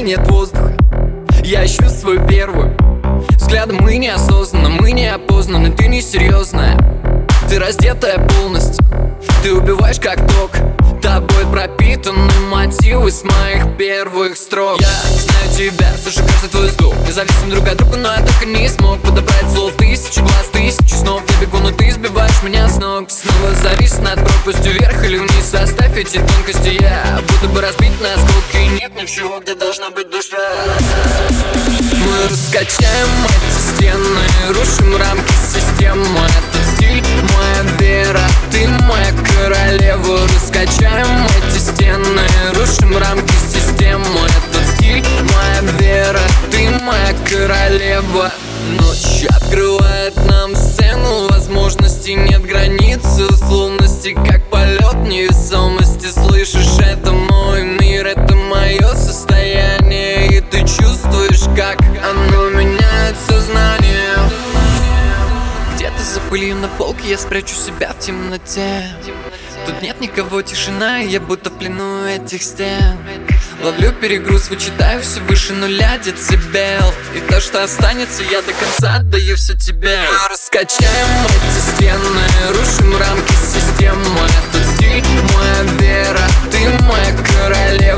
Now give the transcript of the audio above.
нет воздуха. Я ищу свою первую. Взглядом мы неосознанно, мы неопознаны. Ты несерьезная, ты раздетая полностью. Ты убиваешь как ток, тобой пропитаны мотивы с моих первых строк. Я знаю тебя, слышу каждый твой звук. Независим друг от друга, но я так и не смог подобрать слов. Тысячи глаз, тысячи снов. Я бегу, но ты сбиваешь меня с ног. Снова завис над пропастью, вверх или вниз. Оставь эти тонкости, я будто бы разбит на осколки. И нет ничего, где должна быть душа. Мы раскачаем эти стены, рушим рамки системы. Этот стиль моя вера, ты моя королева. Раскачаем эти стены, рушим рамки системы. Этот стиль моя вера, ты моя королева. Ночь открывает нам сцену возможностей, нет границ условности, как полет невесомости. Слышишь, это мой мир, это мое состояние, и ты чувствуешь, как оно меняет сознание. Где-то за пылью на полке я спрячу себя в темноте. Тут нет никого, тишина, и я будто в плену этих стен. Ловлю перегруз, вычитаю все выше нуля децибел. И то, что останется, я до конца отдаю все тебе. Мы раскачаем эти стены, рушим рамки системы. Этот стиль моя вера, ты моя королева.